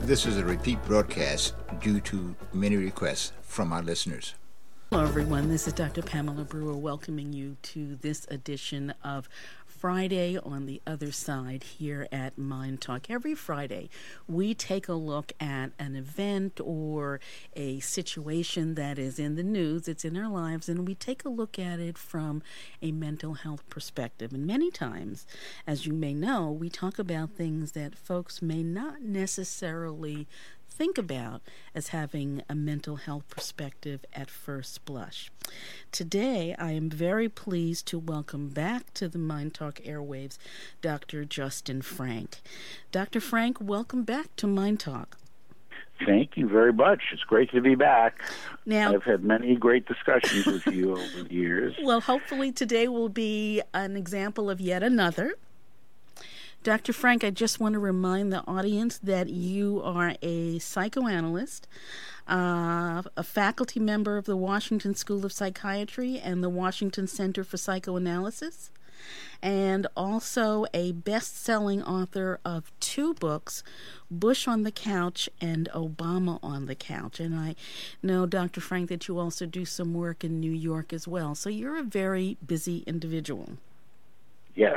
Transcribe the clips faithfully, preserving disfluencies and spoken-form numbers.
This is a repeat broadcast due to many requests from our listeners. Hello, everyone. This is Doctor Pamela Brewer welcoming you to this edition of Friday on the Other Side here at Mind Talk. Every Friday, we take a look at an event or a situation that is in the news, it's in our lives, and we take a look at it from a mental health perspective. And many times, as you may know, we talk about things that folks may not necessarily think about as having a mental health perspective at first blush. Today, I am very pleased to welcome back to the Mind Talk airwaves Doctor Justin Frank. Doctor Frank, welcome back to Mind Talk. Thank you very much. It's great to be back. Now, I've had many great discussions with you over the years. Well, hopefully today will be an example of yet another. Doctor Frank, I just want to remind the audience that you are a psychoanalyst, uh, a faculty member of the Washington School of Psychiatry and the Washington Center for Psychoanalysis, and also a best-selling author of two books, Bush on the Couch and Obama on the Couch. And I know, Doctor Frank, that you also do some work in New York as well. So you're a very busy individual. Yes.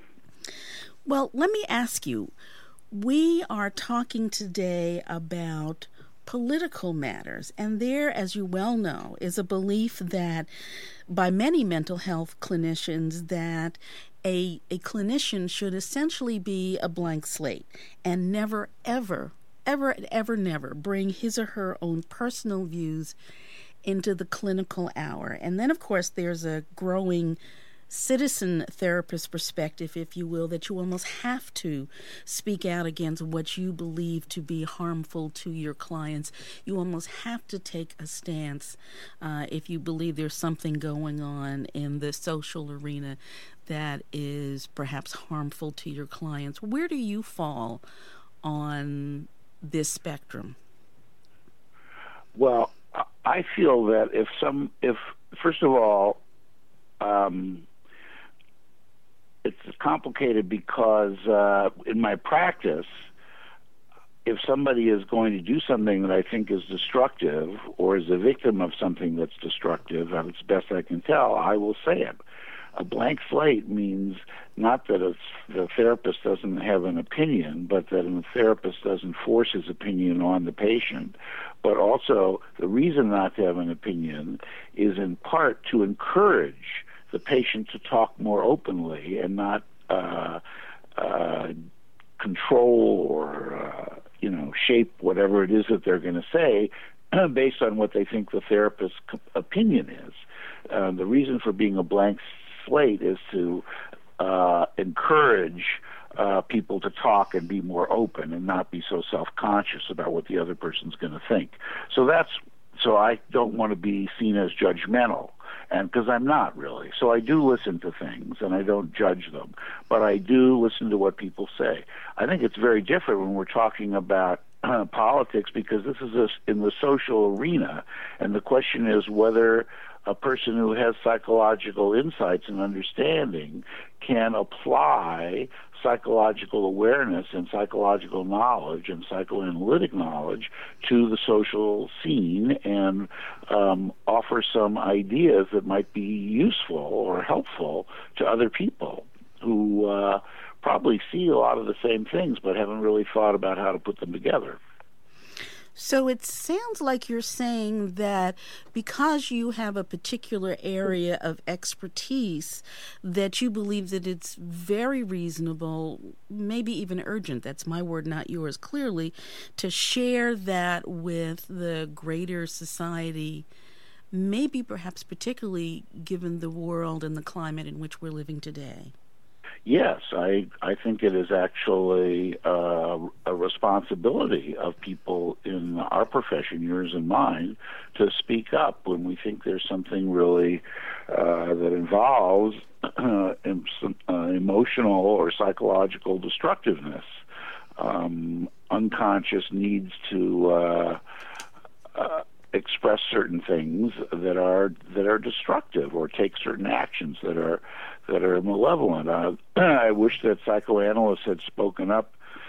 Well, let me ask you, we are talking today about political matters, and there, as you well know, is a belief that by many mental health clinicians that a, a clinician should essentially be a blank slate and never, ever, ever, ever, never bring his or her own personal views into the clinical hour. And then, of course, there's a growing citizen therapist perspective, if you will, that you almost have to speak out against what you believe to be harmful to your clients. You almost have to take a stance uh, if you believe there's something going on in the social arena that is perhaps harmful to your clients. Where do you fall on this spectrum? Well, I feel that if some, if first of all, um, it's complicated because uh, in my practice, if somebody is going to do something that I think is destructive or is a victim of something that's destructive, and it's best I can tell, I will say it. A blank slate means not that it's, the therapist doesn't have an opinion, but that the therapist doesn't force his opinion on the patient. But also, the reason not to have an opinion is in part to encourage the patient to talk more openly and not uh, uh, control or, uh, you know, shape whatever it is that they're going to say based on what they think the therapist's opinion is. Uh, the reason for being a blank slate is to uh, encourage uh, people to talk and be more open and not be so self-conscious about what the other person's going to think. So that's so I don't want to be seen as judgmental. And because I'm not really. So I do listen to things, and I don't judge them. But I do listen to what people say. I think it's very different when we're talking about uh, politics, because this is a, in the social arena, and the question is whether a person who has psychological insights and understanding can apply psychological awareness and psychological knowledge and psychoanalytic knowledge to the social scene and um, offer some ideas that might be useful or helpful to other people who uh, probably see a lot of the same things but haven't really thought about how to put them together. So it sounds like you're saying that because you have a particular area of expertise, that you believe that it's very reasonable, maybe even urgent, that's my word, not yours, clearly, to share that with the greater society, maybe perhaps particularly given the world and the climate in which we're living today. Yes, I I think it is actually uh, a responsibility of people in our profession, yours and mine, to speak up when we think there's something really uh, that involves uh, emotional or psychological destructiveness, um, unconscious needs to uh, uh, express certain things that are that are destructive or take certain actions that are that are malevolent. Uh, I wish that psychoanalysts had spoken up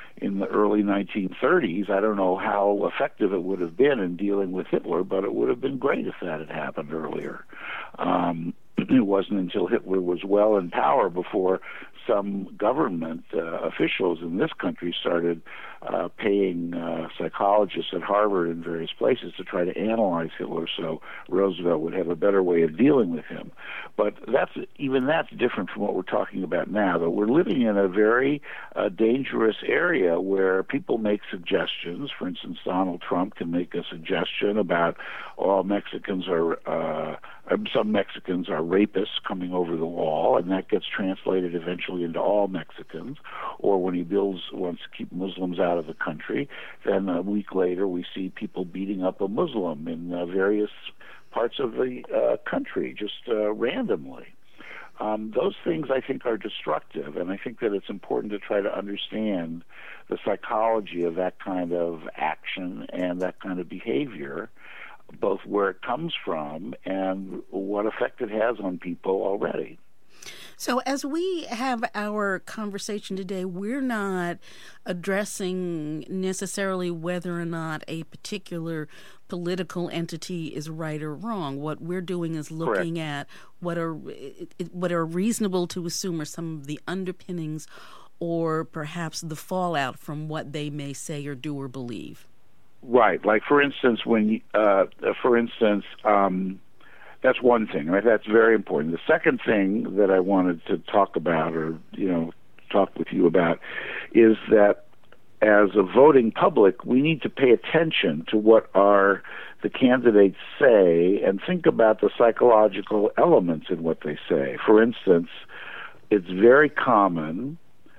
in the early nineteen thirties. I don't know how effective it would have been in dealing with Hitler, but it would have been great if that had happened earlier. Um, it wasn't until Hitler was well in power before some government uh, officials in this country started uh, paying uh, psychologists at Harvard and various places to try to analyze Hitler so Roosevelt would have a better way of dealing with him. But that's even that's different from what we're talking about now, that we're living in a very uh, dangerous area where people make suggestions. For instance, Donald Trump can make a suggestion about all Mexicans are, uh, some Mexicans are rapists coming over the wall, and that gets translated eventually into all Mexicans. Or when he builds, wants to keep Muslims out of the country, then a week later we see people beating up a Muslim in uh, various parts of the uh, country, just uh, randomly. Um, those things, I think, are destructive, and I think that it's important to try to understand the psychology of that kind of action and that kind of behavior, both where it comes from and what effect it has on people already. So as we have our conversation today, we're not addressing necessarily whether or not a particular political entity is right or wrong. What we're doing is looking Correct. At what are what are reasonable to assume are some of the underpinnings or perhaps the fallout from what they may say or do or believe. Right. Like, for instance, when, uh, for instance, um, that's one thing, right? That's very important. The second thing that I wanted to talk about, or, you know, talk with you about, is that as a voting public, we need to pay attention to what our the candidates say and think about the psychological elements in what they say. For instance, it's very common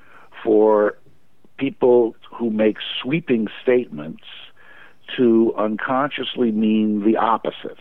for people who make sweeping statements to unconsciously mean the opposite.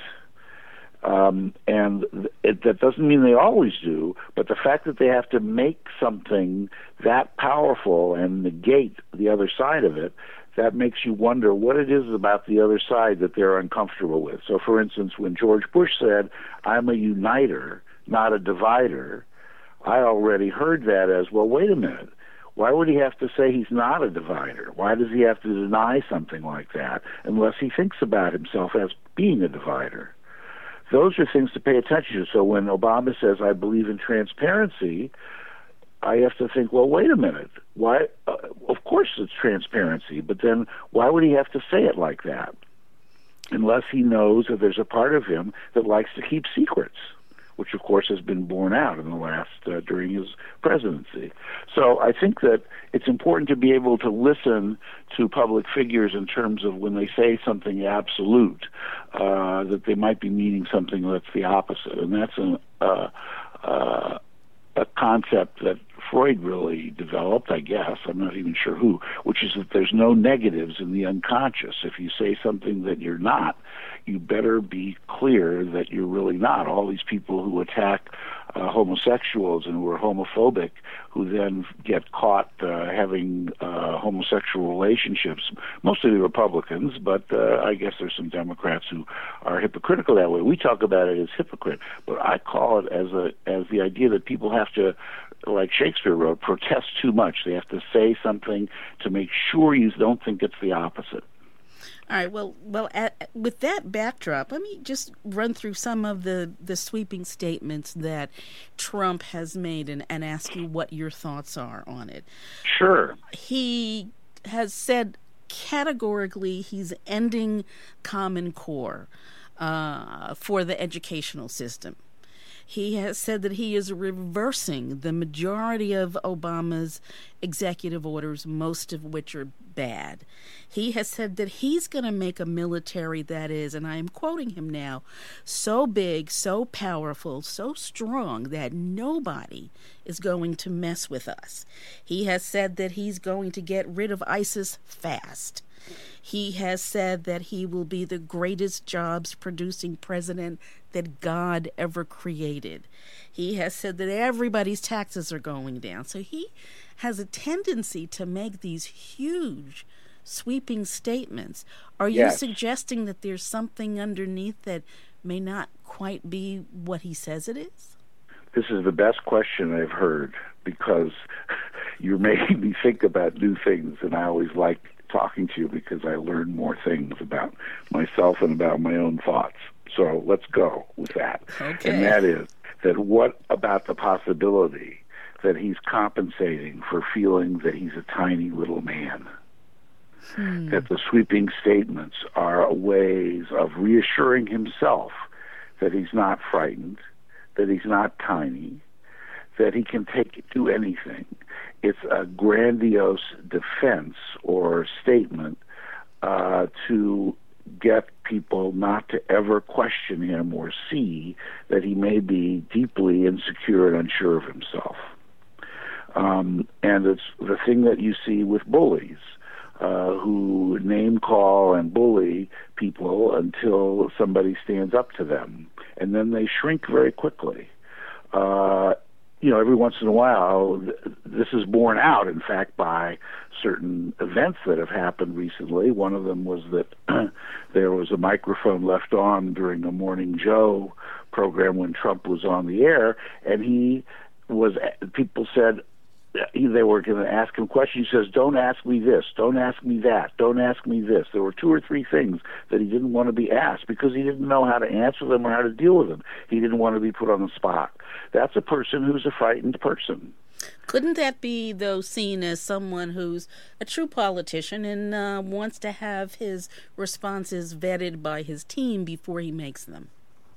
Um, and it, that doesn't mean they always do, but the fact that they have to make something that powerful and negate the other side of it, that makes you wonder what it is about the other side that they're uncomfortable with. So, for instance, when George Bush said, "I'm a uniter, not a divider," I already heard that as, well, wait a minute. Why would he have to say he's not a divider? Why does he have to deny something like that unless he thinks about himself as being a divider? Those are things to pay attention to. So when Obama says, "I believe in transparency," I have to think, well, wait a minute. Why? Uh, of course it's transparency, but then why would he have to say it like that? Unless he knows that there's a part of him that likes to keep secrets, which of course has been borne out in the last, uh, during his presidency. So I think that it's important to be able to listen to public figures in terms of when they say something absolute, uh, that they might be meaning something that's the opposite. And that's an, uh, uh, a concept that Freud really developed, I guess, I'm not even sure who, which is that there's no negatives in the unconscious. If you say something that you're not, you better be clear that you're really not. All these people who attack uh, homosexuals and who are homophobic, who then get caught uh, having uh, homosexual relationships, mostly the Republicans, but uh, I guess there's some Democrats who are hypocritical that way. We talk about it as hypocrite, but I call it as a as the idea that people have to, like Shakespeare wrote, protest too much. They have to say something to make sure you don't think it's the opposite. All right. Well, well. At, with that backdrop, let me just run through some of the, the sweeping statements that Trump has made and, and ask you what your thoughts are on it. Sure. He has said categorically he's ending Common Core uh, for the educational system. He has said that he is reversing the majority of Obama's executive orders, most of which are bad. He has said that he's going to make a military that is, and I am quoting him now, so big, so powerful, so strong that nobody is going to mess with us. He has said that he's going to get rid of ISIS fast. He has said that he will be the greatest jobs-producing president that God ever created. He has said that everybody's taxes are going down. So he has a tendency to make these huge, sweeping statements. Are you yes. suggesting that there's something underneath that may not quite be what he says it is? This is the best question I've heard, because you're making me think about new things, and I always like talking to you because I learn more things about myself and about my own thoughts. So let's go with that. Okay. And that is that what about the possibility that he's compensating for feeling that he's a tiny little man? Hmm. That the sweeping statements are ways of reassuring himself that he's not frightened, that he's not tiny, that he can take do anything. It's a grandiose defense or statement uh, to get people not to ever question him or see that he may be deeply insecure and unsure of himself. Um, and it's the thing that you see with bullies uh, who name call and bully people until somebody stands up to them, and then they shrink very quickly. Uh, you know, every once in a while, th- this is borne out, in fact, by certain events that have happened recently. One of them was that there was a microphone left on during a Morning Joe program when Trump was on the air, and he was, people said, they were going to ask him questions. He says, don't ask me this, don't ask me that, don't ask me this. There were two or three things that he didn't want to be asked because he didn't know how to answer them or how to deal with them. He didn't want to be put on the spot. That's a person who's a frightened person. Couldn't that be, though, seen as someone who's a true politician and uh, wants to have his responses vetted by his team before he makes them?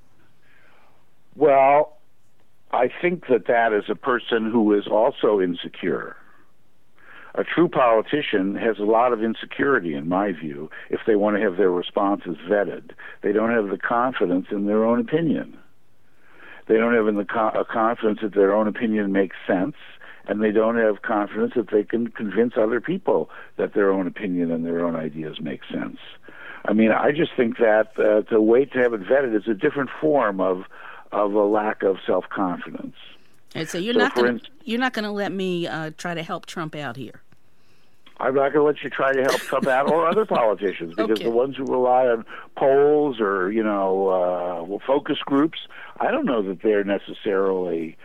Well, I think that that is a person who is also insecure. A true politician has a lot of insecurity, in my view, if they want to have their responses vetted. They don't have the confidence in their own opinion. They don't have the co- a confidence that their own opinion makes sense, and they don't have confidence that they can convince other people that their own opinion and their own ideas make sense. I mean, I just think that uh, to wait to have it vetted is a different form of of a lack of self-confidence. And so you're so not going to you're not going to let me uh, try to help Trump out here. I'm not going to let you try to help Trump out or other politicians, because okay. the ones who rely on polls or, you know, uh, well, focus groups, I don't know that they're necessarily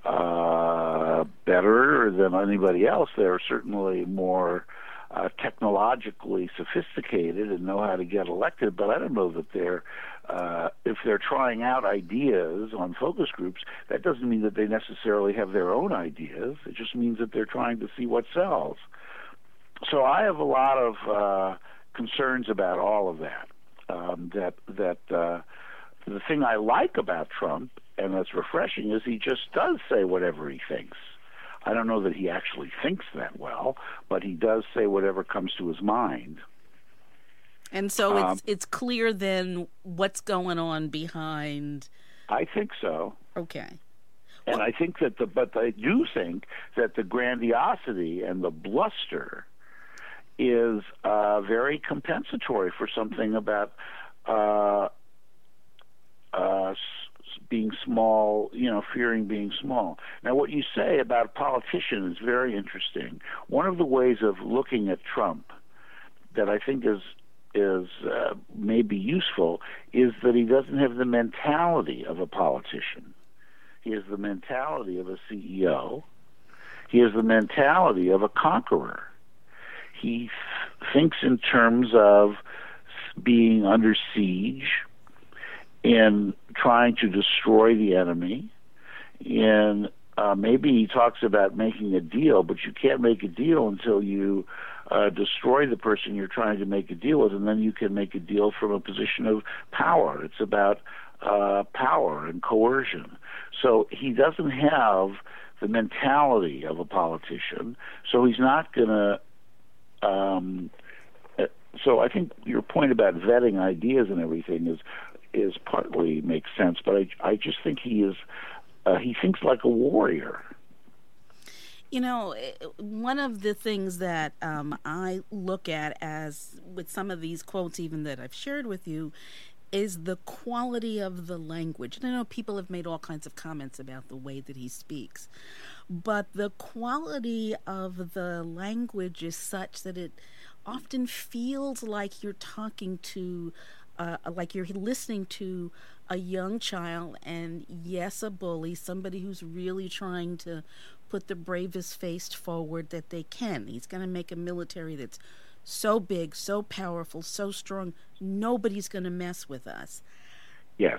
uh, better than anybody else. They're certainly more uh, technologically sophisticated and know how to get elected, but I don't know that they're Uh, if they're trying out ideas on focus groups, that doesn't mean that they necessarily have their own ideas. It just means that they're trying to see what sells. So I have a lot of uh, concerns about all of that. Um, that that uh, the thing I like about Trump, and that's refreshing, is he just does say whatever he thinks. I don't know that he actually thinks that well, but he does say whatever comes to his mind. And so it's um, it's clear then what's going on behind. I think so. Okay. And well, I think that the, but I do think that the grandiosity and the bluster is uh, very compensatory for something about uh, uh, being small, you know, fearing being small. Now, what you say about a politician is very interesting. One of the ways of looking at Trump that I think is is uh, maybe useful is that he doesn't have the mentality of a politician. He has the mentality of a C E O. He has the mentality of a conqueror. He th- thinks in terms of being under siege, in trying to destroy the enemy, in uh, maybe he talks about making a deal, but you can't make a deal until you Uh, destroy the person you're trying to make a deal with, and then you can make a deal from a position of power. It's about uh, power and coercion. So he doesn't have the mentality of a politician, so he's not going to... Um, so I think your point about vetting ideas and everything is is partly makes sense, but I, I just think he is... Uh, he thinks like a warrior. You know, one of the things that um, I look at as with some of these quotes, even that I've shared with you, is the quality of the language. And I know people have made all kinds of comments about the way that he speaks, but the quality of the language is such that it often feels like you're talking to, uh, like you're listening to a young child, and yes, a bully, somebody who's really trying to put the bravest face forward that they can. He's going to make a military that's so big, so powerful, so strong, nobody's going to mess with us. Yes,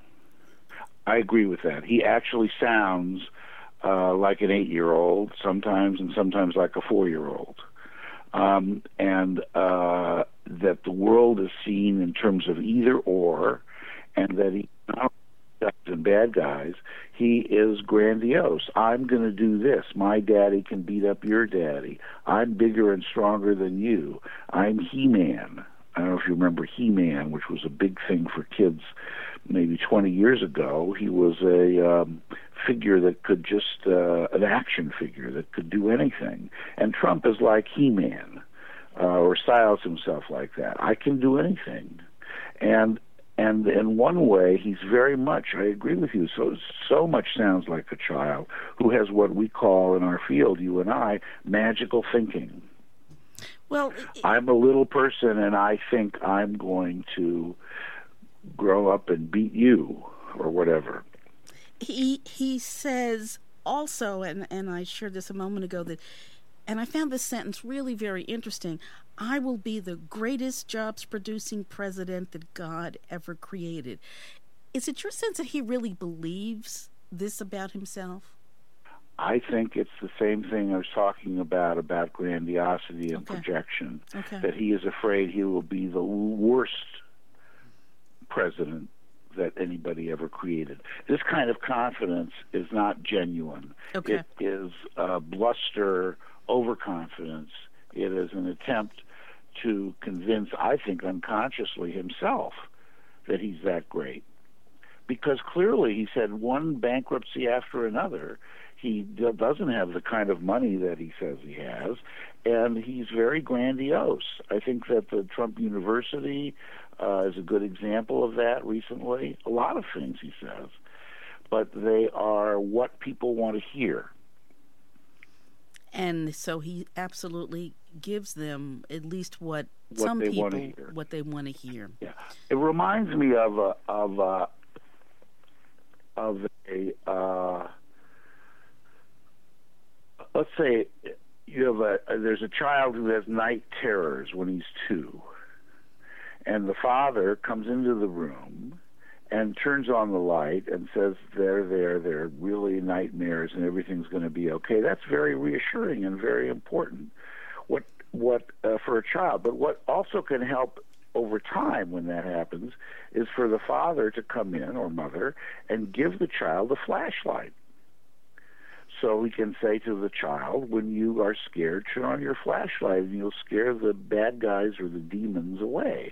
I agree with that. He actually sounds uh, like an eight-year-old sometimes, and sometimes like a four-year-old. Um, and uh, that the world is seen in terms of either or, and that he not only and bad guys, he is grandiose. I'm going to do this. My daddy can beat up your daddy. I'm bigger and stronger than you. I'm He-Man. I don't know if you remember He-Man, which was a big thing for kids maybe twenty years ago. He was a um, figure that could just, uh, an action figure that could do anything. And Trump is like He-Man, uh, or styles himself like that. I can do anything. And and in one way, he's very much, I agree with you, so so much sounds like a child who has what we call in our field, you and I, magical thinking. Well, I'm a little person, and I think I'm going to grow up and beat you, or whatever. He he says also, and, and I shared this a moment ago, that, and I found this sentence really very interesting, I will be the greatest jobs-producing president that God ever created. Is it your sense that he really believes this about himself? I think it's the same thing I was talking about, about grandiosity and okay. projection, okay. that he is afraid he will be the worst president that anybody ever created. This kind of confidence is not genuine. Okay. It is uh, bluster, overconfidence. It is an attempt to convince, I think unconsciously himself, that he's that great. Because clearly he's had one bankruptcy after another. He doesn't have the kind of money that he says he has, and he's very grandiose. I think that the Trump University uh, is a good example of that recently. A lot of things he says, but they are what people want to hear. And so he absolutely gives them at least what, what some they people want to hear. what they want to hear. Yeah, it reminds me of a of a of a. Uh, let's say you have a there's a child who has night terrors when he's two, and the father comes into the room and turns on the light and says, they're there, they're really nightmares and everything's going to be okay. That's very reassuring and very important what what uh, for a child. But what also can help over time when that happens is for the father to come in, or mother, and give the child a flashlight. So we can say to the child, when you are scared, turn on your flashlight and you'll scare the bad guys or the demons away.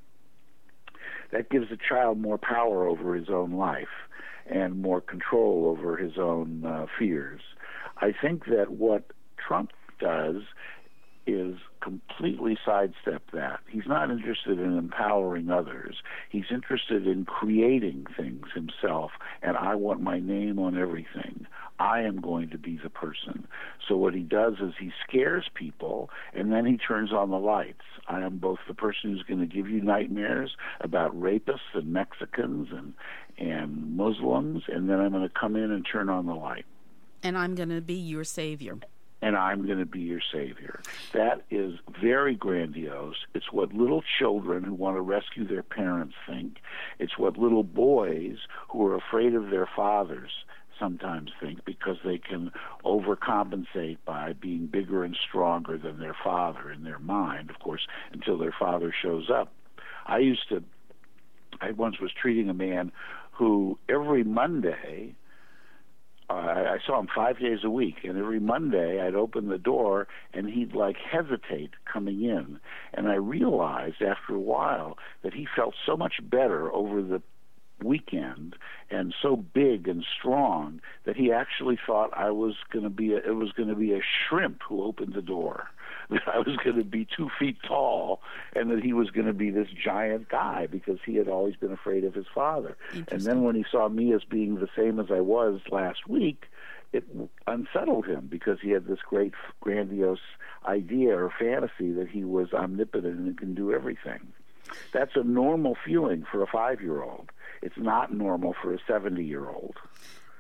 That gives the child more power over his own life and more control over his own uh, fears. I think that what Trump does is completely sidestep that. He's not interested in empowering others. He's interested in creating things himself, and I want my name on everything. I am going to be the person. So what he does is he scares people, and then he turns on the lights. I am both the person who's going to give you nightmares about rapists and Mexicans and, and Muslims, and then I'm going to come in and turn on the light. And I'm going to be your savior. And I'm going to be your savior. That is very grandiose. It's what little children who want to rescue their parents think. It's what little boys who are afraid of their fathers sometimes think, because they can overcompensate by being bigger and stronger than their father in their mind, of course, until their father shows up. I used to, I once was treating a man who every Monday, Uh, I saw him five days a week, and every Monday I'd open the door, and he'd, like, hesitate coming in. And I realized after a while that he felt so much better over the weekend and so big and strong that he actually thought I was going to be a, it was going to be a shrimp who opened the door, that I was going to be two feet tall, and that he was going to be this giant guy because he had always been afraid of his father. And then when he saw me as being the same as I was last week, it unsettled him, because he had this great grandiose idea or fantasy that he was omnipotent and can do everything. That's a normal feeling for a five-year-old. It's not normal for a seventy-year-old.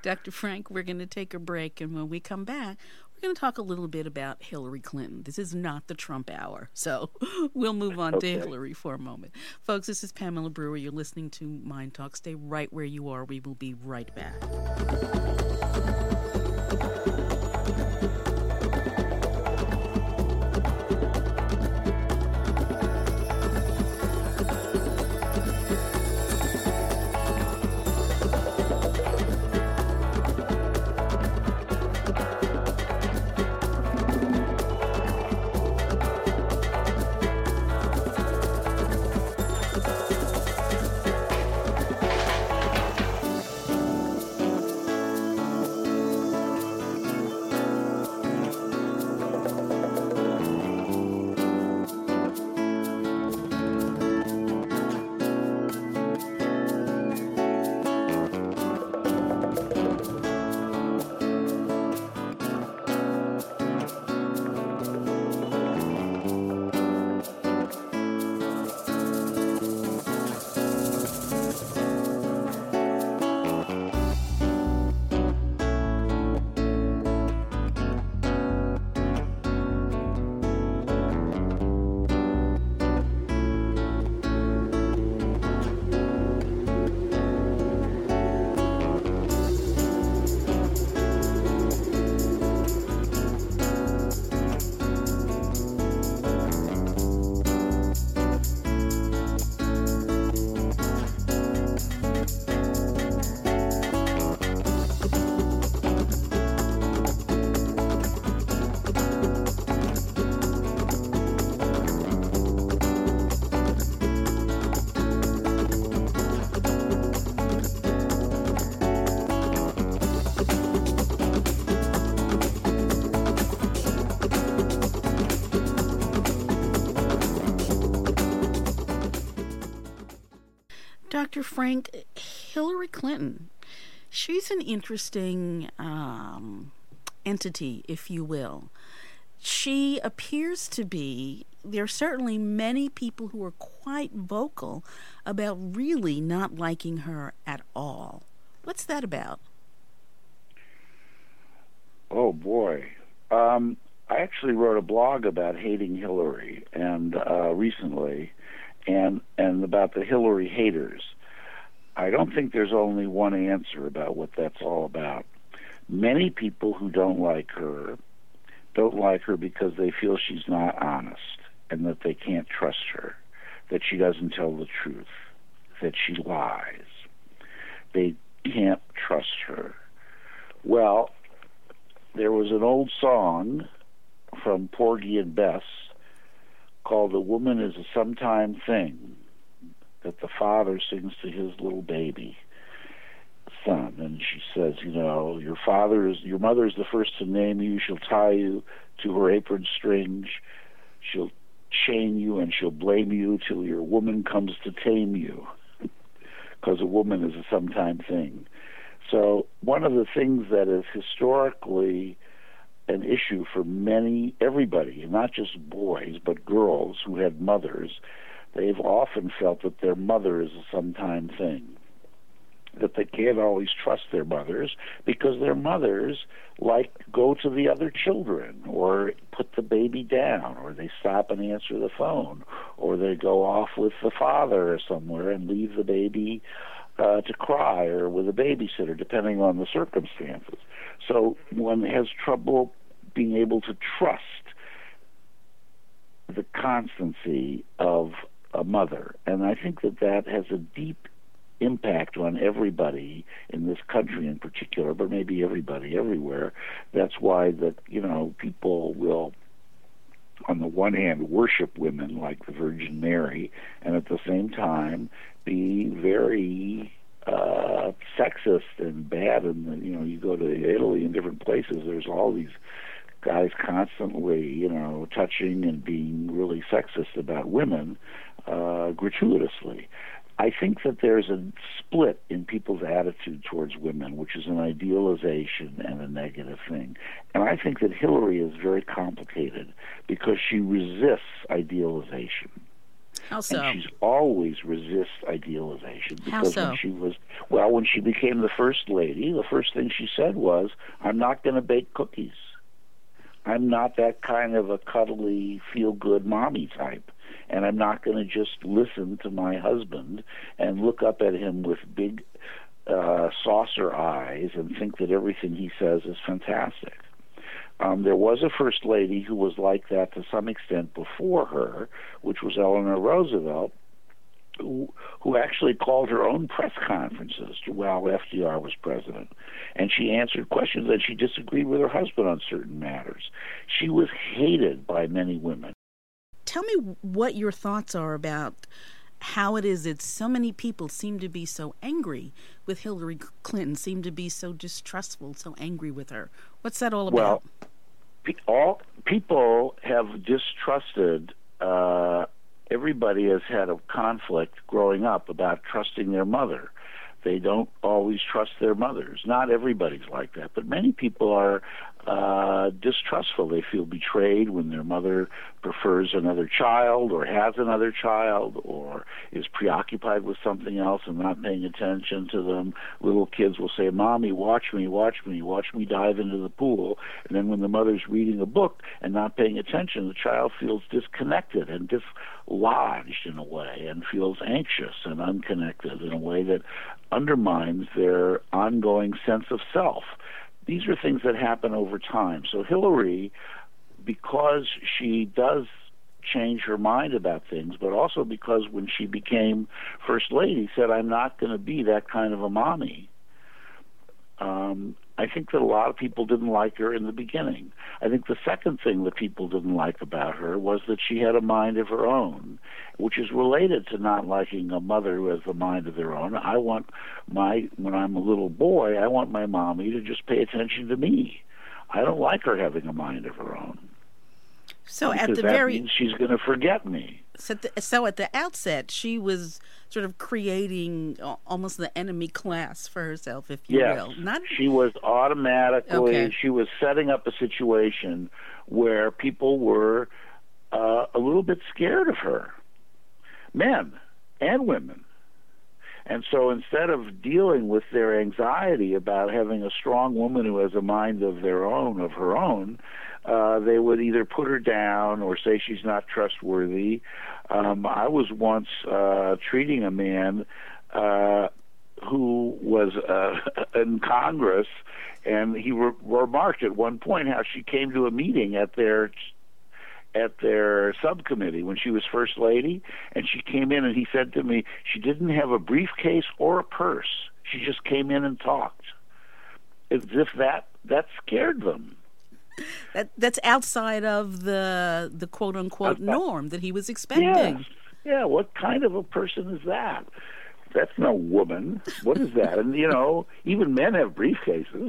Doctor Frank, we're going to take a break, and when we come back, we're going to talk a little bit about Hillary Clinton. This is not the Trump hour, so we'll move on okay. to Hillary for a moment. Folks, this is Pamela Brewer. You're listening to Mind Talk. Stay right where you are. We will be right back. Doctor Frank, Hillary Clinton, she's an interesting um, entity, if you will. She appears to be, there are certainly many people who are quite vocal about really not liking her at all. What's that about? Oh, boy. Um, I actually wrote a blog about hating Hillary and uh, recently, and and about the Hillary haters. I don't think there's only one answer about what that's all about. Many people who don't like her don't like her because they feel she's not honest and that they can't trust her, that she doesn't tell the truth, that she lies. They can't trust her. Well, there was an old song from Porgy and Bess called "A Woman is a Sometime Thing," that the father sings to his little baby son, and she says, you know, your father is, your mother is the first to name you. She'll tie you to her apron strings. She'll chain you and she'll blame you till your woman comes to tame you, because a woman is a sometime thing. So one of the things that is historically an issue for many, everybody, and not just boys, but girls who had mothers, they've often felt that their mother is a sometime thing, that they can't always trust their mothers because their mothers like go to the other children or put the baby down, or they stop and answer the phone, or they go off with the father or somewhere and leave the baby uh, to cry, or with a babysitter, depending on the circumstances. So one has trouble being able to trust the constancy of a mother. And I think that that has a deep impact on everybody in this country in particular, but maybe everybody everywhere. That's why that, you know, people will, on the one hand, worship women like the Virgin Mary, and at the same time be very uh, sexist and bad. And, you know, you go to Italy and different places, there's all these guys constantly, you know, touching and being really sexist about women uh, gratuitously. I think that there's a split in people's attitude towards women, which is an idealization and a negative thing. And I think that Hillary is very complicated because she resists idealization. How so? And she's always resist idealization. Because How so? when she was, well, when she became the first lady, the first thing she said was, I'm not going to bake cookies. I'm not that kind of a cuddly, feel-good mommy type. And I'm not going to just listen to my husband and look up at him with big uh, saucer eyes and think that everything he says is fantastic. Um, there was a first lady who was like that to some extent before her, which was Eleanor Roosevelt, who, who actually called her own press conferences while F D R was president. And she answered questions, and she disagreed with her husband on certain matters. She was hated by many women. Tell me what your thoughts are about how it is that so many people seem to be so angry with Hillary Clinton, seem to be so distrustful, so angry with her. What's that all about? Well, pe- all people have distrusted. Uh, everybody has had a conflict growing up about trusting their mother. They don't always trust their mothers. Not everybody's like that, but many people are uh, distrustful. They feel betrayed when their mother prefers another child or has another child or is preoccupied with something else and not paying attention to them. Little kids will say, Mommy, watch me, watch me, watch me dive into the pool. And then when the mother's reading a book and not paying attention, the child feels disconnected and dislodged in a way and feels anxious and unconnected in a way that undermines their ongoing sense of self. These are things that happen over time. So Hillary, because she does change her mind about things, but also because when she became First Lady, said, I'm not going to be that kind of a mommy. Um, I think that a lot of people didn't like her in the beginning. I think the second thing that people didn't like about her was that she had a mind of her own, which is related to not liking a mother who has a mind of their own. I want my, when I'm a little boy, I want my mommy to just pay attention to me. I don't like her having a mind of her own. So because at the that very means she's going to forget me. So at, the, so at the outset, she was sort of creating almost the enemy class for herself, if you yes. will. Not she was automatically, okay. she was setting up a situation where people were uh, a little bit scared of her, men and women. And so instead of dealing with their anxiety about having a strong woman who has a mind of their own, of her own, uh, they would either put her down or say she's not trustworthy. Um, I was once uh, treating a man uh, who was uh, in Congress, and he re- remarked at one point how she came to a meeting at their at their subcommittee when she was First Lady, and she came in and he said to me, she didn't have a briefcase or a purse. She just came in and talked. As if that, that scared them. That That's outside of the, the quote-unquote uh, norm that he was expecting. Yes. Yeah, what kind of a person is that? That's no woman. What is that? And, you know, even men have briefcases.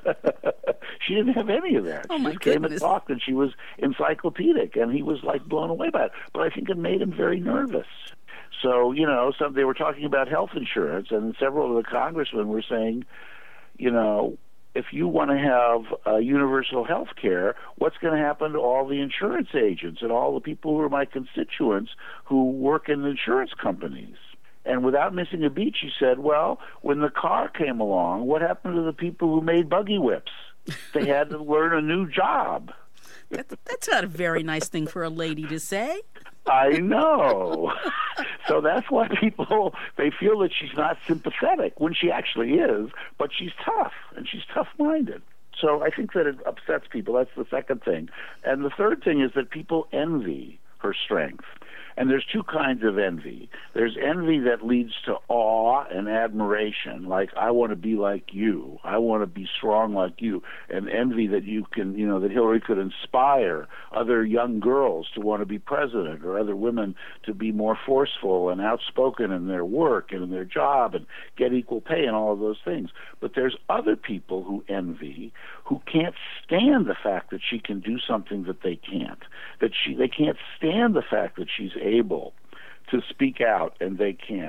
She didn't have any of that. Oh, she my just goodness. came and talked, and she was encyclopedic, and he was, like, blown away by it. But I think it made him very nervous. So, you know, some, they were talking about health insurance, and several of the congressmen were saying, you know, if you want to have uh, universal health care, what's going to happen to all the insurance agents and all the people who are my constituents who work in insurance companies? And without missing a beat, she said, well, when the car came along, what happened to the people who made buggy whips? They had to learn a new job. That, that's not a very nice thing for a lady to say. I know. So that's why people, they feel that she's not sympathetic when she actually is, but she's tough, and she's tough-minded. So I think that it upsets people. That's the second thing. And the third thing is that people envy her strength. And there's two kinds of envy. There's envy that leads to awe and admiration, like, I want to be like you. I want to be strong like you. And envy that you can, you know, that Hillary could inspire other young girls to want to be president or other women to be more forceful and outspoken in their work and in their job and get equal pay and all of those things. But there's other people who envy who can't stand the fact that she can do something that they can't, that she they can't stand the fact that she's able to speak out and they can't.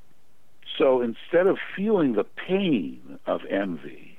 So instead of feeling the pain of envy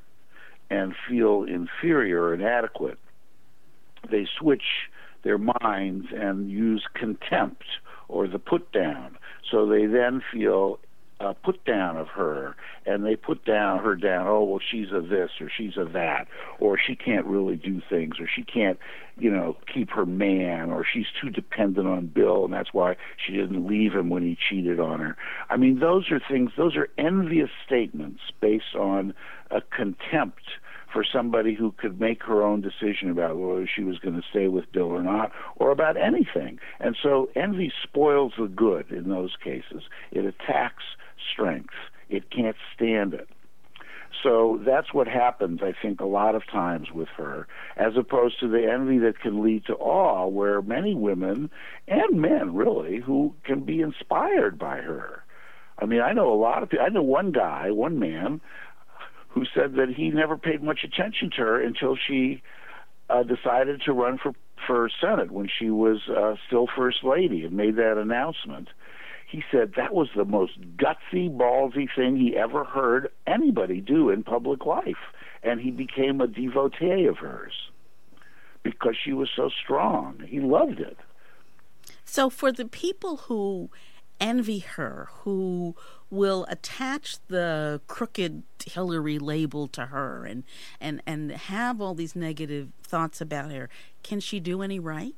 and feel inferior or inadequate, they switch their minds and use contempt or the put down. So they then feel uh, put down of her, and they put down her down. Oh, well, she's a this or she's a that, or she can't really do things, or she can't, you know, keep her man, or she's too dependent on Bill, and that's why she didn't leave him when he cheated on her. I mean, those are things, those are envious statements based on a contempt for somebody who could make her own decision about whether she was going to stay with Bill or not, or about anything. And so envy spoils the good in those cases. It attacks strength. It can't stand it. So that's what happens, I think, a lot of times with her, as opposed to the envy that can lead to awe, where many women, and men really, who can be inspired by her. I mean, I know a lot of people. I know one guy, one man, who said that he never paid much attention to her until she uh, decided to run for, for Senate when she was uh, still First Lady and made that announcement. He said that was the most gutsy, ballsy thing he ever heard anybody do in public life. And he became a devotee of hers because she was so strong. He loved it. So for the people who envy her, who will attach the crooked Hillary label to her and, and, and have all these negative thoughts about her, can she do any right?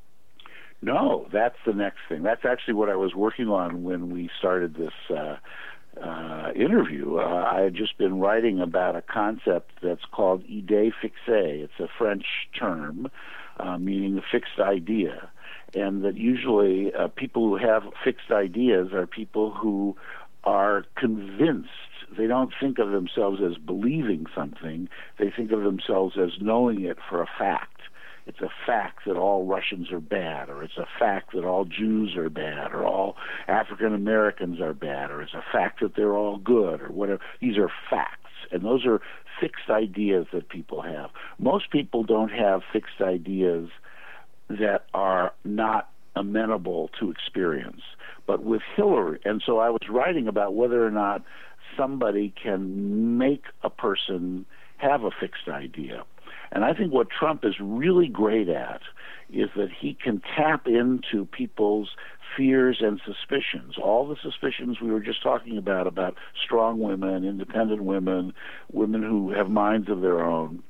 No, that's the next thing. That's actually what I was working on when we started this uh, uh, interview. Uh, I had just been writing about a concept that's called idée fixée. It's a French term uh, meaning a fixed idea. And that usually uh, people who have fixed ideas are people who are convinced. They don't think of themselves as believing something. They think of themselves as knowing it for a fact. It's a fact that all Russians are bad, or it's a fact that all Jews are bad, or all African Americans are bad, or it's a fact that they're all good, or whatever. These are facts, and those are fixed ideas that people have. Most people don't have fixed ideas that are not amenable to experience. But with Hillary, and so I was writing about whether or not somebody can make a person have a fixed idea. And I think what Trump is really great at is that he can tap into people's fears and suspicions, all the suspicions we were just talking about, about strong women, independent women, women who have minds of their own.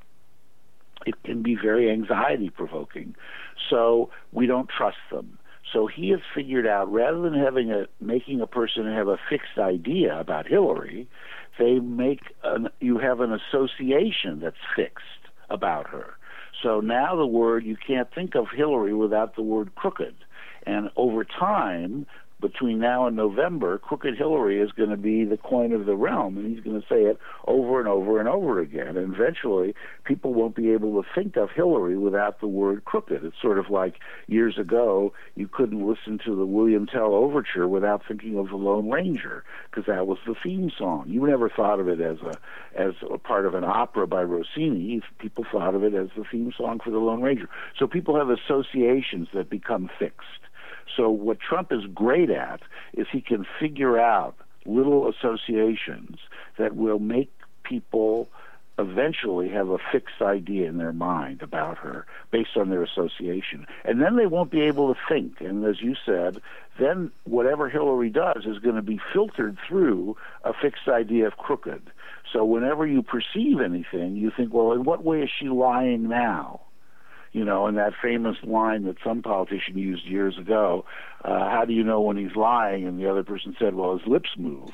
It can be very anxiety-provoking. So we don't trust them. So he has figured out, rather than having a making a person have a fixed idea about Hillary, they make an, you have an association that's fixed about her. So now the word, you can't think of Hillary without the word crooked. And over time, between now and November, crooked Hillary is going to be the coin of the realm, and he's going to say it over and over and over again. And eventually, people won't be able to think of Hillary without the word crooked. It's sort of like years ago, you couldn't listen to the William Tell Overture without thinking of the Lone Ranger, because that was the theme song. You never thought of it as a as a part of an opera by Rossini. People thought of it as the theme song for the Lone Ranger. So people have associations that become fixed. So what Trump is great at is he can figure out little associations that will make people eventually have a fixed idea in their mind about her based on their association. And then they won't be able to think. And as you said, then whatever Hillary does is going to be filtered through a fixed idea of crooked. So whenever you perceive anything, you think, well, in what way is she lying now? You know, and that famous line that some politician used years ago, uh, how do you know when he's lying? And the other person said, well, his lips move.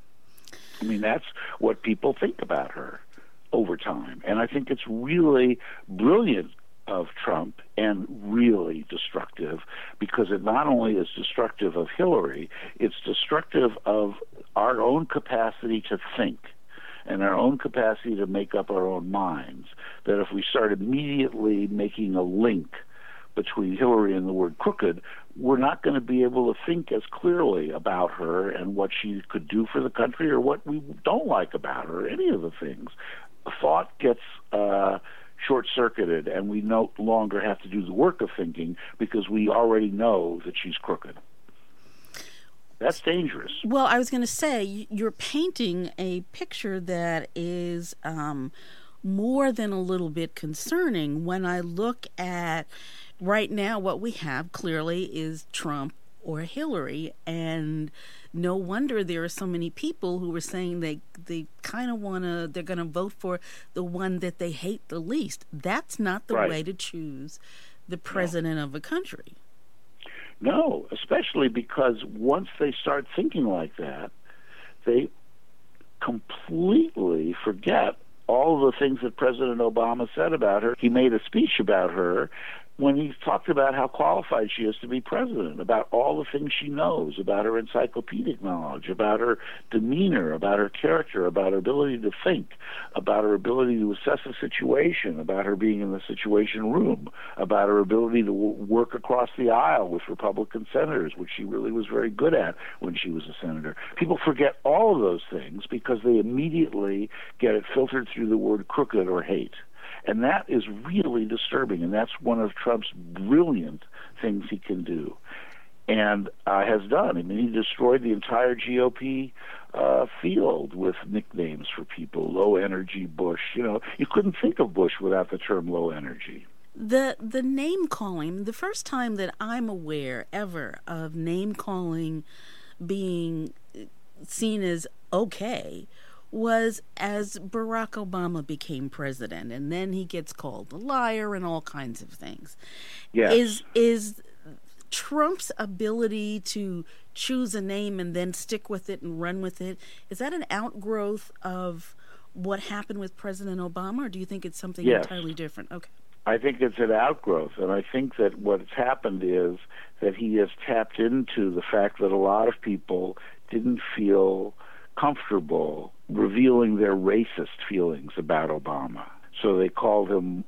I mean, that's what people think about her over time. And I think it's really brilliant of Trump and really destructive, because it not only is destructive of Hillary, it's destructive of our own capacity to think and our own capacity to make up our own minds, that if we start immediately making a link between Hillary and the word crooked, we're not going to be able to think as clearly about her and what she could do for the country or what we don't like about her, any of the things. Thought gets uh, short-circuited, and we no longer have to do the work of thinking because we already know that she's crooked. That's dangerous. Well, I was going to say, you're painting a picture that is um, more than a little bit concerning. When I look at right now, what we have clearly is Trump or Hillary. And no wonder there are so many people who are saying they they kind of want to, they're going to vote for the one that they hate the least. That's not the right. way to choose the president no. of a country. No, especially because once they start thinking like that, they completely forget all the things that President Obama said about her. He made a speech about her when he talked about how qualified she is to be president, about all the things she knows, about her encyclopedic knowledge, about her demeanor, about her character, about her ability to think, about her ability to assess a situation, about her being in the Situation Room, about her ability to w- work across the aisle with Republican senators, which she really was very good at when she was a senator. People forget all of those things because they immediately get it filtered through the word crooked or hate. And that is really disturbing, and that's one of Trump's brilliant things he can do and uh, has done. I mean, he destroyed the entire G O P uh, field with nicknames for people, low energy Bush. You know, you couldn't think of Bush without the term low energy. The the name calling, the first time that I'm aware ever of name calling being seen as okay was as Barack Obama became president, and then he gets called a liar and all kinds of things. Yes. Is is Trump's ability to choose a name and then stick with it and run with it, is that an outgrowth of what happened with President Obama, or do you think it's something yes. entirely different? Okay. I think it's an outgrowth, and I think that what's happened is that he has tapped into the fact that a lot of people didn't feel comfortable revealing their racist feelings about Obama. So they called him,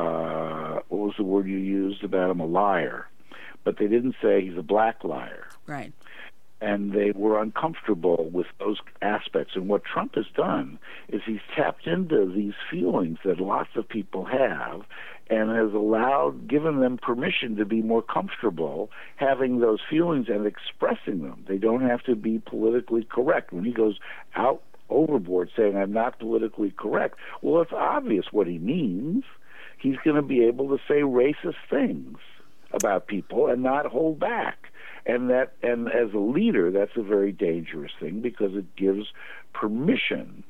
uh, what was the word you used about him, a liar. But they didn't say he's a black liar. Right. And they were uncomfortable with those aspects. And what Trump has done is he's tapped into these feelings that lots of people have and has allowed, given them permission to be more comfortable having those feelings and expressing them. They don't have to be politically correct. When he goes out overboard saying, I'm not politically correct, well, it's obvious what he means. He's going to be able to say racist things about people and not hold back. And that, and as a leader, that's a very dangerous thing because it gives permission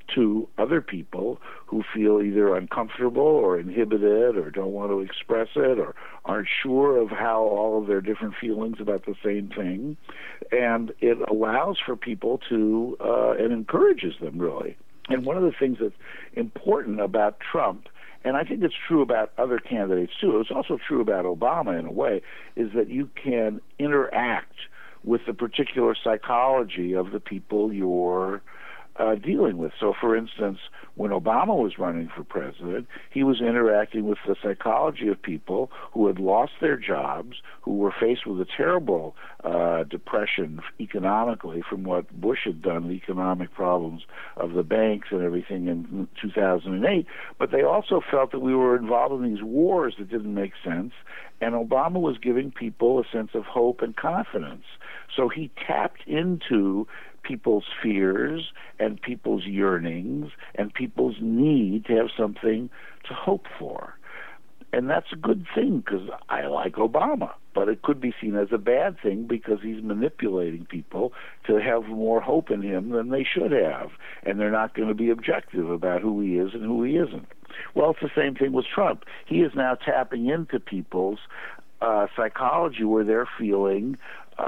to other people who feel either uncomfortable or inhibited or don't want to express it or aren't sure of how all of their different feelings about the same thing. And it allows for people to, uh, and encourages them, really. And one of the things that's important about Trump, and I think it's true about other candidates too, it's also true about Obama in a way, is that you can interact with the particular psychology of the people you're Uh, dealing with. So, for instance, when Obama was running for president, he was interacting with the psychology of people who had lost their jobs, who were faced with a terrible uh, depression economically from what Bush had done, the economic problems of the banks and everything in two thousand eight. But they also felt that we were involved in these wars that didn't make sense, and Obama was giving people a sense of hope and confidence. So he tapped into people's fears and people's yearnings and people's need to have something to hope for. And that's a good thing because I like Obama, but it could be seen as a bad thing because he's manipulating people to have more hope in him than they should have, and they're not going to be objective about who he is and who he isn't. Well, it's the same thing with Trump. He is now tapping into people's uh, psychology where they're feeling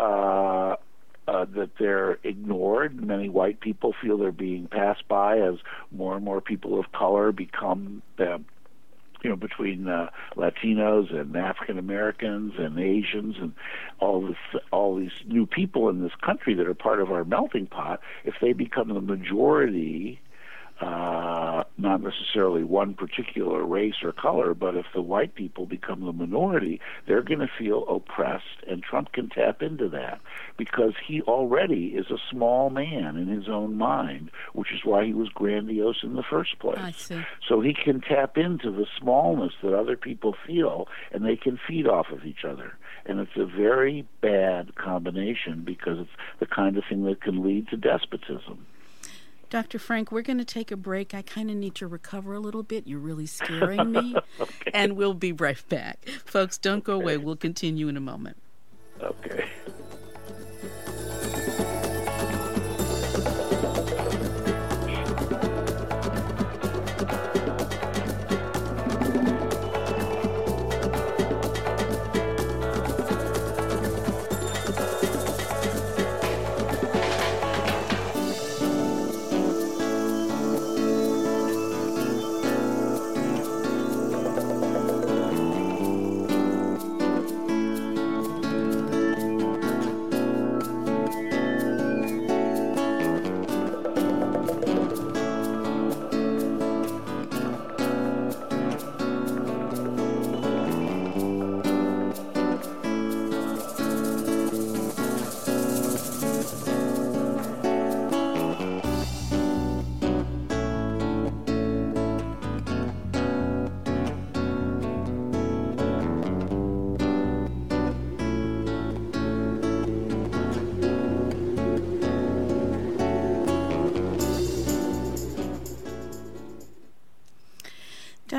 uh, Uh, that they're ignored. Many white people feel they're being passed by as more and more people of color become, uh, you know, between uh, Latinos and African Americans and Asians and all this, all these new people in this country that are part of our melting pot. If they become the majority, uh, not necessarily one particular race or color, but if the white people become the minority, they're going to feel oppressed, and Trump can tap into that because he already is a small man in his own mind, which is why he was grandiose in the first place. I see. So he can tap into the smallness that other people feel, and they can feed off of each other. And it's a very bad combination because it's the kind of thing that can lead to despotism. Doctor Frank, we're going to take a break. I kind of need to recover a little bit. You're really scaring me. Okay. And we'll be right back. Folks, don't okay. go away. We'll continue in a moment. Okay.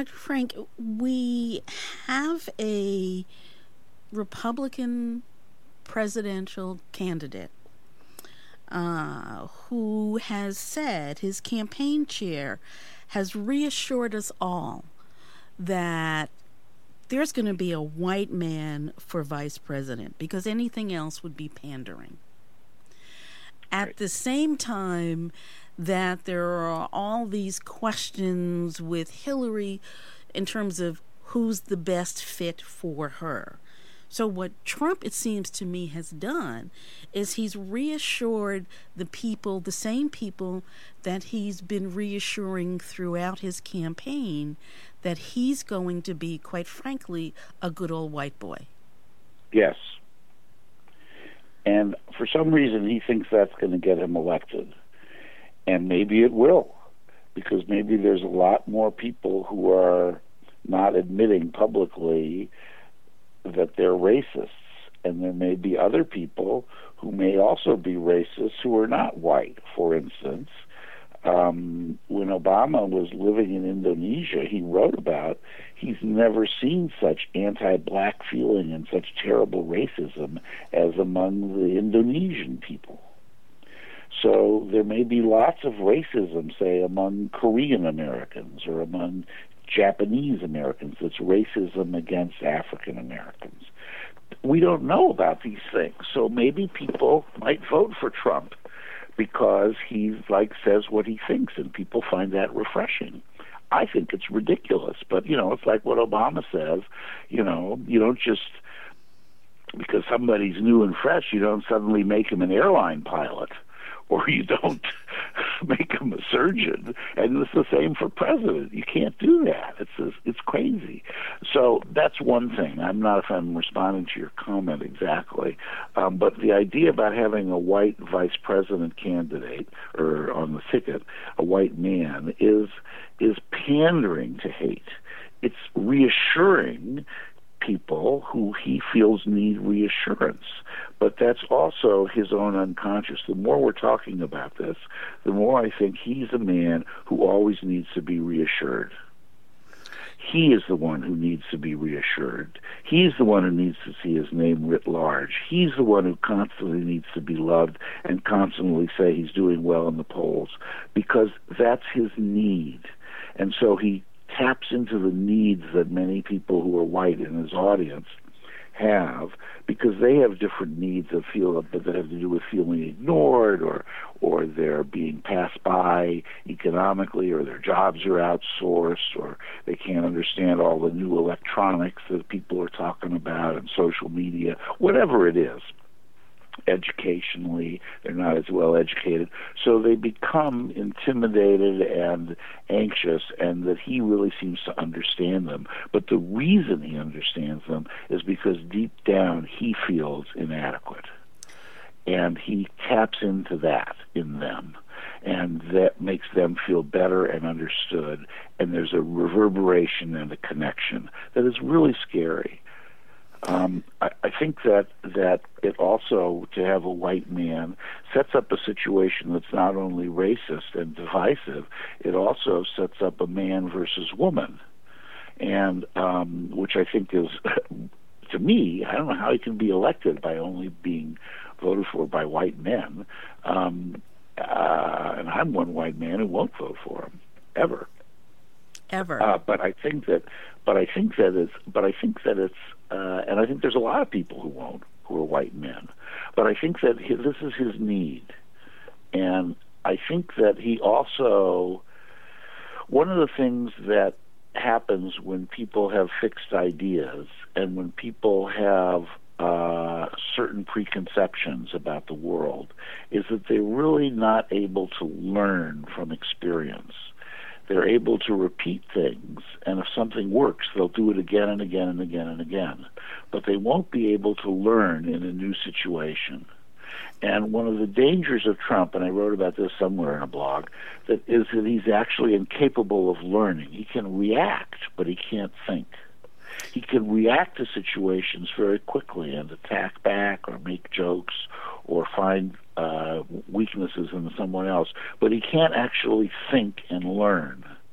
Doctor Frank, we have a Republican presidential candidate uh, who has said, his campaign chair has reassured us all that there's going to be a white man for vice president because anything else would be pandering. At Right. the same time that there are all these questions with Hillary in terms of who's the best fit for her. So what Trump, it seems to me, has done is he's reassured the people, the same people that he's been reassuring throughout his campaign, that he's going to be, quite frankly, a good old white boy. Yes. And for some reason, he thinks that's going to get him elected. And maybe it will, because maybe there's a lot more people who are not admitting publicly that they're racists. And there may be other people who may also be racist who are not white. For instance, um, when Obama was living in Indonesia, he wrote about he's never seen such anti-black feeling and such terrible racism as among the Indonesian people. So there may be lots of racism, say, among Korean Americans or among Japanese Americans. It's racism against African Americans. We don't know about these things, so maybe people might vote for Trump because he like says what he thinks, and people find that refreshing. I think it's ridiculous, but you know, it's like what Obama says. You know, you don't just because somebody's new and fresh, you don't suddenly make him an airline pilot, or you don't make him a surgeon. And it's the same for president. You can't do that. It's it's crazy. So that's one thing. I'm not if I'm responding to your comment exactly, um, but the idea about having a white vice president candidate or on the ticket, a white man, is is pandering to hate. It's reassuring people who he feels need reassurance. But that's also his own unconscious. The more we're talking about this, the more I think he's a man who always needs to be reassured. He is the one who needs to be reassured. He's the one who needs to see his name writ large. He's the one who constantly needs to be loved and constantly say he's doing well in the polls, because that's his need. And so he taps into the needs that many people who are white in his audience have, because they have different needs that feel that have to do with feeling ignored, or or they're being passed by economically, or their jobs are outsourced, or they can't understand all the new electronics that people are talking about and social media, whatever it is. Educationally, they're not as well educated, so they become intimidated and anxious, and that he really seems to understand them. But the reason he understands them is because deep down he feels inadequate, and he taps into that in them, and that makes them feel better and understood, and there's a reverberation and a connection that is really scary. Um, I, I think that that it also, to have a white man, sets up a situation that's not only racist and divisive, it also sets up a man versus woman, and um, which I think is, to me, I don't know how he can be elected by only being voted for by white men, um, uh, and I'm one white man who won't vote for him ever. Ever. Uh, but I think that, but I think that it's, but I think that it's, uh, and I think there's a lot of people who won't, who are white men. But I think that his, this is his need, and I think that he also, one of the things that happens when people have fixed ideas and when people have uh, certain preconceptions about the world is that they're really not able to learn from experience. They're able to repeat things, and if something works, they'll do it again and again and again and again. But they won't be able to learn in a new situation. And one of the dangers of Trump, and I wrote about this somewhere in a blog, that is that he's actually incapable of learning. He can react, but he can't think. He can react to situations very quickly and attack back or make jokes or find uh, weaknesses in someone else, but he can't actually think and learn.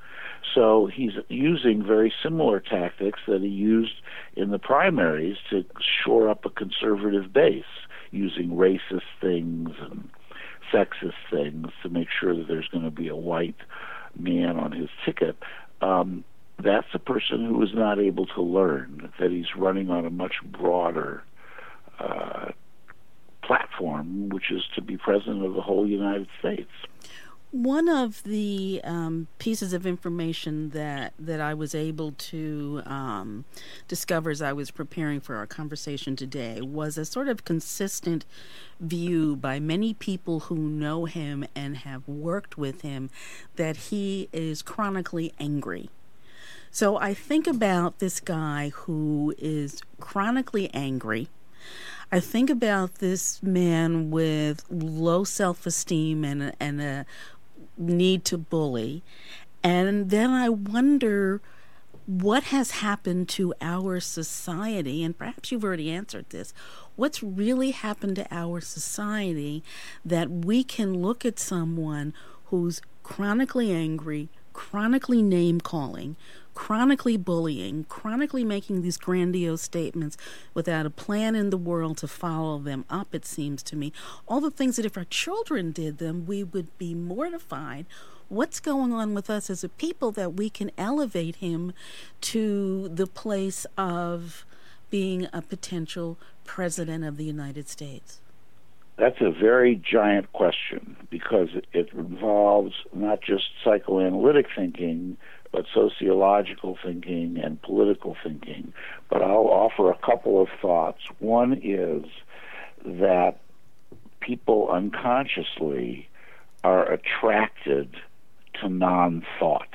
So he's using very similar tactics that he used in the primaries to shore up a conservative base, using racist things and sexist things to make sure that there's going to be a white man on his ticket. Um, that's a person who is not able to learn, that he's running on a much broader uh, platform, which is to be president of the whole United States. One of the um, pieces of information that, that I was able to um, discover as I was preparing for our conversation today was a sort of consistent view by many people who know him and have worked with him that he is chronically angry. So I think about this guy who is chronically angry. I think about this man with low self-esteem and, and a need to bully. And then I wonder what has happened to our society, and perhaps you've already answered this. What's really happened to our society that we can look at someone who's chronically angry, chronically name-calling, chronically bullying, chronically making these grandiose statements without a plan in the world to follow them up, it seems to me. All the things that if our children did them, we would be mortified. What's going on with us as a people that we can elevate him to the place of being a potential president of the United States? That's a very giant question because it involves not just psychoanalytic thinking, but sociological thinking and political thinking. But I'll offer a couple of thoughts. One is that people unconsciously are attracted to non-thought.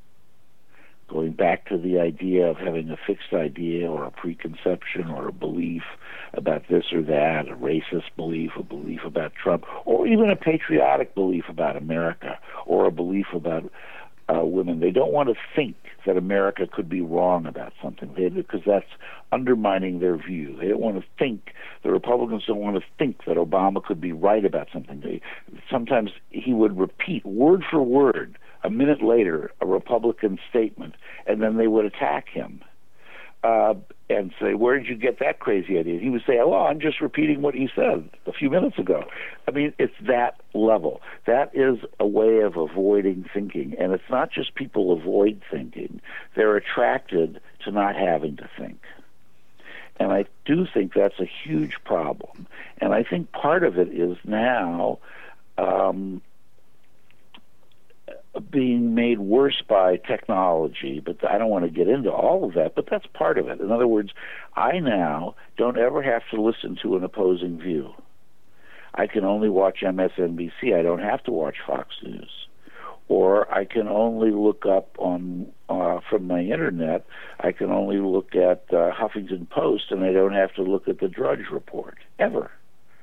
Going back to the idea of having a fixed idea or a preconception or a belief about this or that, a racist belief, a belief about Trump, or even a patriotic belief about America, or a belief about uh, women. They don't want to think that America could be wrong about something, they, because that's undermining their view. They don't want to think, the Republicans don't want to think that Obama could be right about something. They, sometimes he would repeat word for word a minute later a Republican statement, and then they would attack him uh, and say, where did you get that crazy idea? He would say, oh, I'm just repeating what you said a few minutes ago. I mean, it's that level. That is a way of avoiding thinking, and it's not just people avoid thinking. They're attracted to not having to think. And I do think that's a huge problem. And I think part of it is now um, being made worse by technology, but I don't want to get into all of that, but that's part of it. In other words, I now don't ever have to listen to an opposing view. I can only watch M S N B C. I don't have to watch Fox News. Or I can only look up on uh, from my internet, I can only look at uh, Huffington Post, and I don't have to look at the Drudge Report, ever.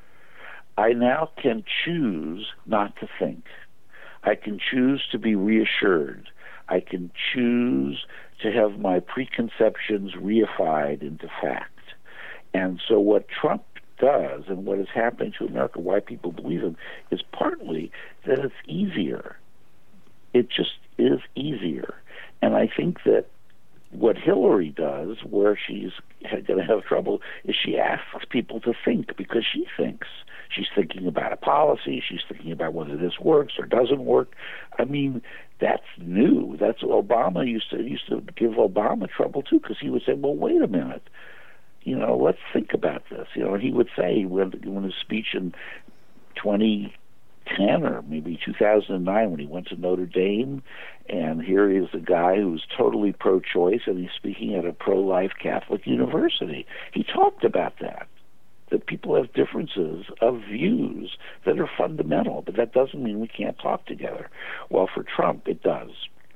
I now can choose not to think. I can choose to be reassured. I can choose to have my preconceptions reified into fact. And so what Trump does and what is happening to America, why people believe him, is partly that it's easier. It just is easier. And I think that what Hillary does, where she's going to have trouble, is she asks people to think because she thinks. She's thinking about a policy. She's thinking about whether this works or doesn't work. I mean, that's new. That's Obama used to used to give Obama trouble too, because he would say, "Well, wait a minute, you know, let's think about this." You know, and he would say when when his speech in twenty ten or maybe two thousand nine, when he went to Notre Dame, and here is a guy who's totally pro-choice, and he's speaking at a pro-life Catholic university. He talked about that. That people have differences of views that are fundamental, but that doesn't mean we can't talk together. Well, for Trump, it does.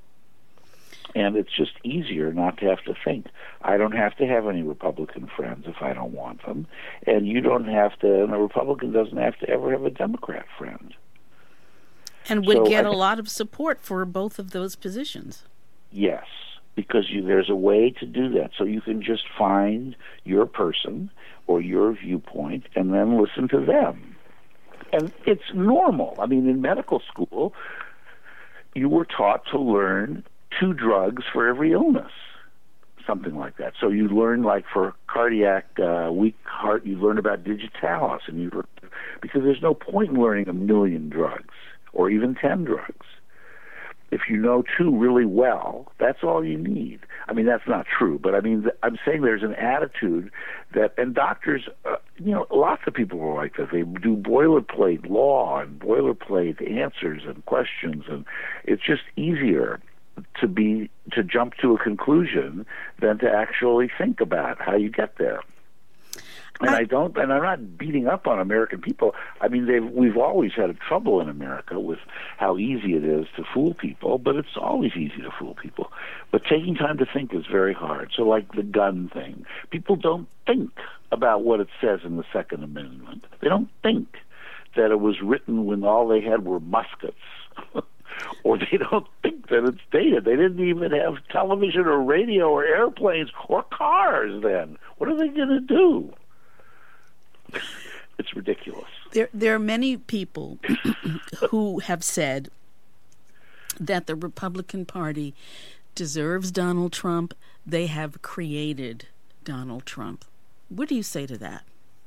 And it's just easier not to have to think. I don't have to have any Republican friends if I don't want them, and you don't have to, and a Republican doesn't have to ever have a Democrat friend. And would so get I, a lot of support for both of those positions. Yes, because you, there's a way to do that. So you can just find your person or your viewpoint and then listen to them. And it's normal. I mean, in medical school, you were taught to learn two drugs for every illness, something like that. So you learn, like for cardiac uh, weak heart, you learn about digitalis, and you because there's no point in learning a million drugs or even ten drugs. If you know two really well, that's all you need. I mean, that's not true, but I mean, I'm saying there's an attitude that, and doctors, uh, you know, lots of people are like that. They do boilerplate law and boilerplate answers and questions, and it's just easier to be to jump to a conclusion than to actually think about how you get there. And I don't, and I'm not beating up on American people. I mean, they've, we've always had trouble in America with how easy it is to fool people, but it's always easy to fool people. But taking time to think is very hard. So like the gun thing, people don't think about what it says in the Second Amendment. They don't think that it was written when all they had were muskets. Or they don't think that it's dated. They didn't even have television or radio or airplanes or cars then. What are they going to do? It's ridiculous. There, there are many people who have said that the Republican Party deserves Donald Trump. They have created Donald Trump. What do you say to that?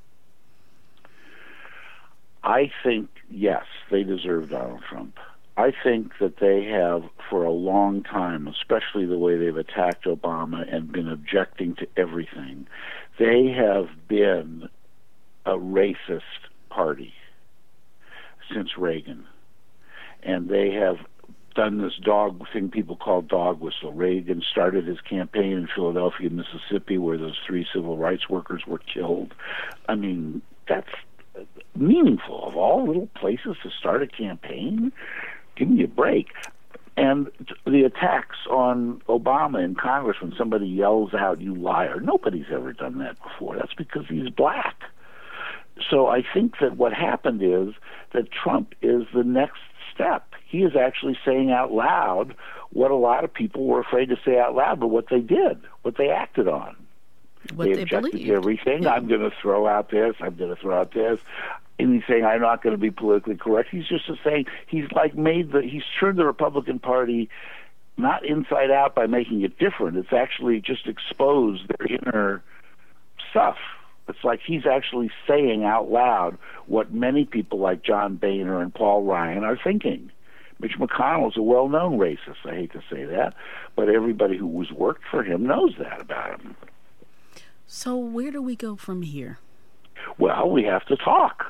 I think, yes, they deserve Donald Trump. I think that they have, for a long time, especially the way they've attacked Obama and been objecting to everything, they have been a racist party since Reagan. And they have done this dog thing people call dog whistle. Reagan started his campaign in Philadelphia, Mississippi, where those three civil rights workers were killed. I mean, that's meaningful. Of all little places to start a campaign, give me a break. And the attacks on Obama in Congress when somebody yells out, "You liar," nobody's ever done that before. That's because he's black. So I think that what happened is that Trump is the next step. He is actually saying out loud what a lot of people were afraid to say out loud, but what they did, what they acted on. What they they objected believed. to everything. Yeah. I'm going to throw out this. I'm going to throw out this. And he's saying, I'm not going to be politically correct. He's just saying, he's like made the, he's turned the Republican Party not inside out by making it different. It's actually just exposed their inner stuff. It's like he's actually saying out loud what many people like John Boehner and Paul Ryan are thinking. Mitch McConnell's a well-known racist. I hate to say that, but everybody who was worked for him knows that about him. So where do we go from here? Well, we have to talk.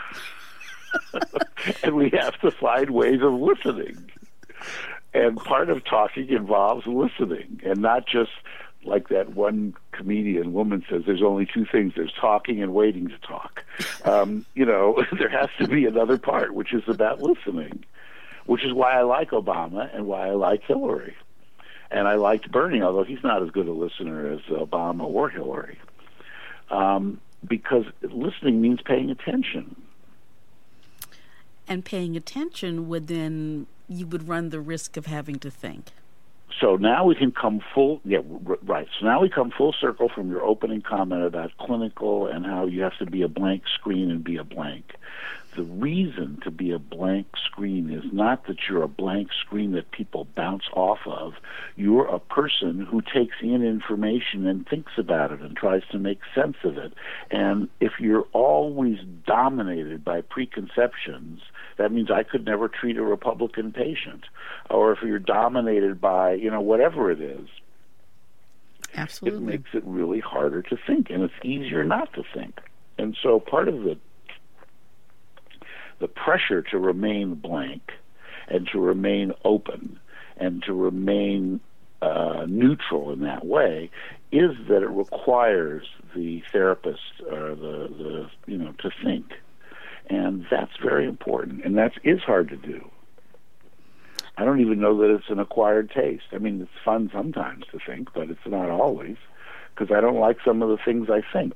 And we have to find ways of listening. And part of talking involves listening, and not just like that one comedian woman says, there's only two things. There's talking and waiting to talk. Um, you know, there has to be another part, which is about listening, which is why I like Obama and why I like Hillary. And I liked Bernie, although he's not as good a listener as Obama or Hillary. Um, because listening means paying attention. And paying attention would then, you would run the risk of having to think. So now we can come full, yeah, r- right. So now we come full circle from your opening comment about clinical and how you have to be a blank screen and be a blank. The reason to be a blank screen is not that you're a blank screen that people bounce off of. You're a person who takes in information and thinks about it and tries to make sense of it. And if you're always dominated by preconceptions, that means I could never treat a Republican patient. Or if you're dominated by, you know, whatever it is, Absolutely. It makes it really harder to think, and it's easier not to think. And so part of the the pressure to remain blank and to remain open and to remain uh, neutral in that way is that it requires the therapist or the, the you know to think. And that's very important, and that is hard to do. I don't even know that it's an acquired taste. I mean, it's fun sometimes to think, but it's not always, because I don't like some of the things I think.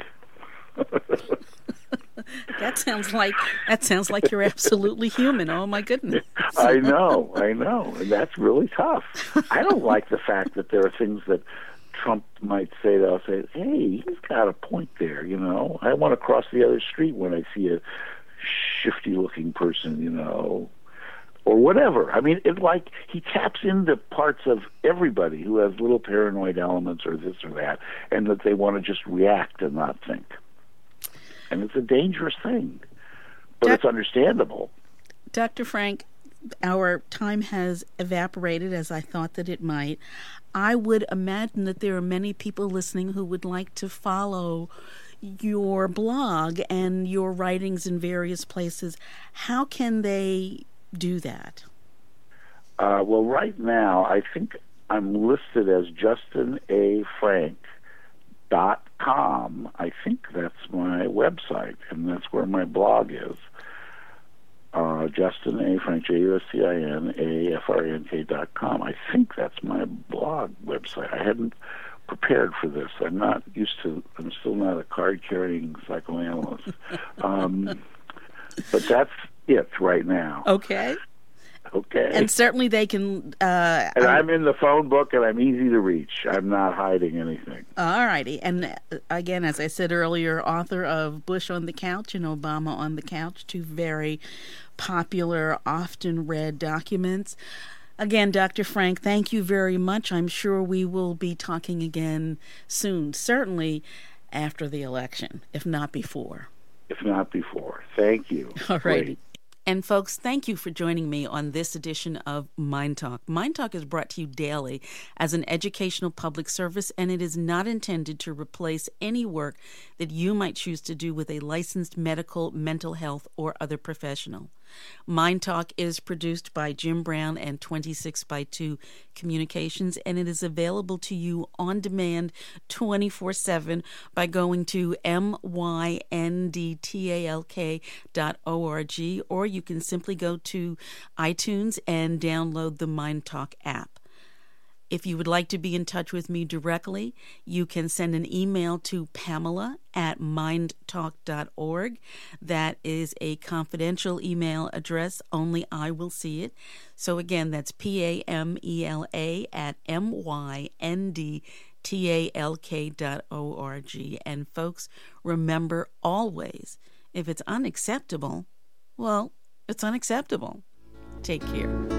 That sounds like that sounds like you're absolutely human. Oh my goodness! I know, I know, and that's really tough. I don't like the fact that there are things that Trump might say that I'll say, "Hey, he's got a point there." You know, I want to cross the other street when I see a shifty-looking person. You know, or whatever. I mean, it like he taps into parts of everybody who has little paranoid elements or this or that, and that they want to just react and not think. And it's a dangerous thing, but Doc- it's understandable. Doctor Frank, our time has evaporated as I thought that it might. I would imagine that there are many people listening who would like to follow your blog and your writings in various places. How can they do that? Uh, well, right now, I think I'm listed as Justin A. Frank dot com. I think that's my website, and that's where my blog is. Uh, Justin A. Frank, J U S T I N A F R A N K dot com. I think that's my blog website. I hadn't prepared for this. I'm not used to, I'm still not a card-carrying psychoanalyst. um, but that's it right now. Okay. Okay. And certainly they can... Uh, and I'm in the phone book, and I'm easy to reach. I'm not hiding anything. All righty. And uh, again, as I said earlier, author of Bush on the Couch and Obama on the Couch, two very popular, often read documents. Again, Doctor Frank, thank you very much. I'm sure we will be talking again soon, certainly after the election, if not before. If not before. Thank you. All righty. And folks, thank you for joining me on this edition of Mind Talk. Mind Talk is brought to you daily as an educational public service, and it is not intended to replace any work that you might choose to do with a licensed medical, mental health, or other professional. Mind Talk is produced by Jim Brown and twenty-six by two Communications, and it is available to you on demand twenty-four seven by going to M Y N D talk dot org, or you can simply go to iTunes and download the Mind Talk app. If you would like to be in touch with me directly, you can send an email to Pamela at mind talk dot org. That is a confidential email address. Only I will see it. So again, that's P A M E L A at M Y N D T A L K dot org. And folks, remember always, if it's unacceptable, well, it's unacceptable. Take care.